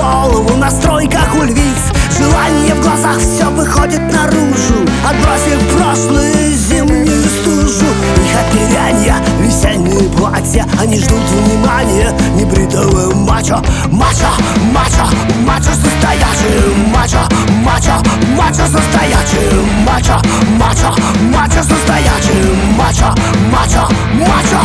голову, настрой как у львиц. Желание в глазах, все выходит наружу, отбросив прошлую зимнюю стужу. Их оперянья, весенние платья, они ждут внимания небритого мачо. Мачо, мачо, мачо состоячий. Мачо, мачо, мачо состоячий. Мачо, мачо, мачо состоячий. Мачо, мачо, мачо.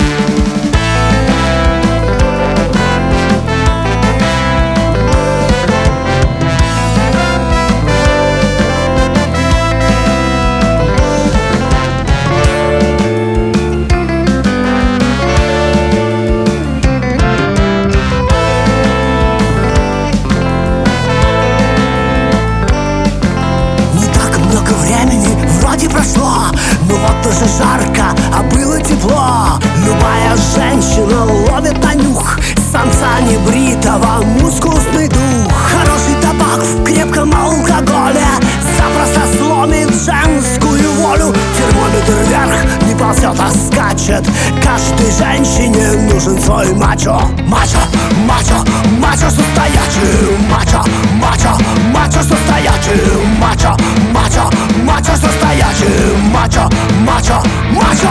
Прошло, но вот уже жарко, а было тепло. Любая женщина ловит на нюх самца небритого, мускусный дух. Хороший табак в крепком алкоголе запросто сломит женскую волю. Термометр вверх не ползет, а скачет. Каждой женщине нужен свой мачо. Мачо, мачо, мачо состоячий. Мачо, мачо, мачо состоячий. Мачо, мачо, мачо состоячий. Мачо, мачо, мачо.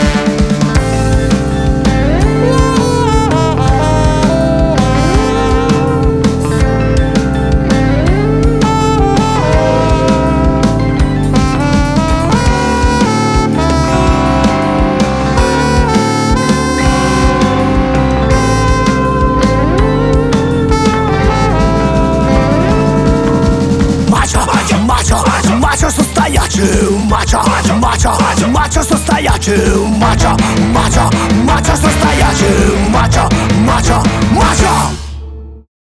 Мачо состоячий, мачо, мачо, мачо состоячий, мачо, мачо, мачо состоячий, мачо, мачо.